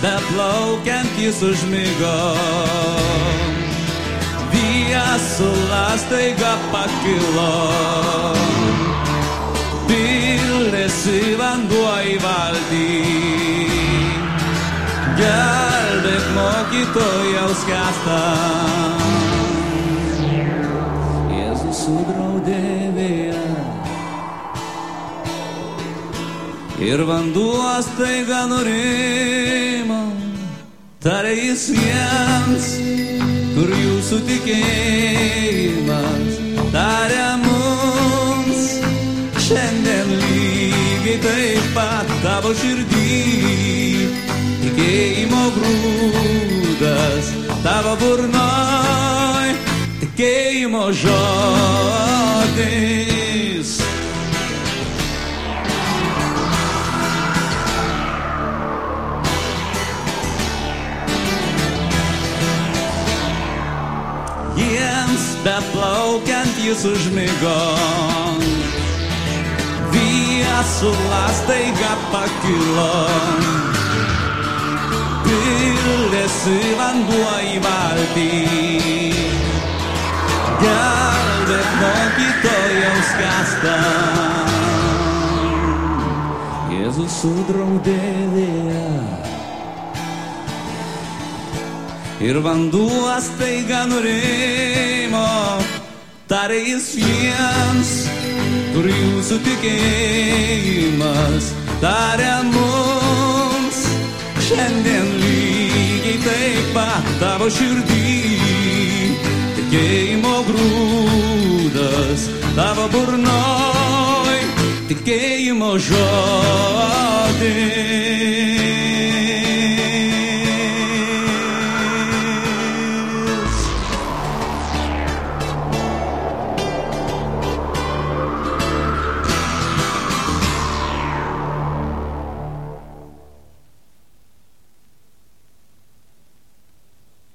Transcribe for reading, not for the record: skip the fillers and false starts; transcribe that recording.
beplaukiant jis užmigo. Viesulą staiga pakilo, pildėsi vanduo į valdį. Gelbėk mokytojaus skęsta. Jėzus sudraudė vėją ir vanduo staiga nurimo. Tarė jis jiems, kur jūsų tikėjimas. Tarė mums, šiandien lygiai taip pat tavo širdį. Tikėjimo grūdas tavo burnoj, tikėjimo žodis. Jiems beplaukiant jis užmigo, viesulą staiga pakilo, pildėsi vanduo į valtį. Gelbėk mokytojaus skęsta. Jėzus sudraudė vėją ir vanduo staiga nurimo. Tarė jis jiems, kur jūsų tikėjimas. Tarė mums, šiandien lygiai taip pat tavo širdį. Tikėjimo grūdas tavo burnoj, tikėjimo žodis.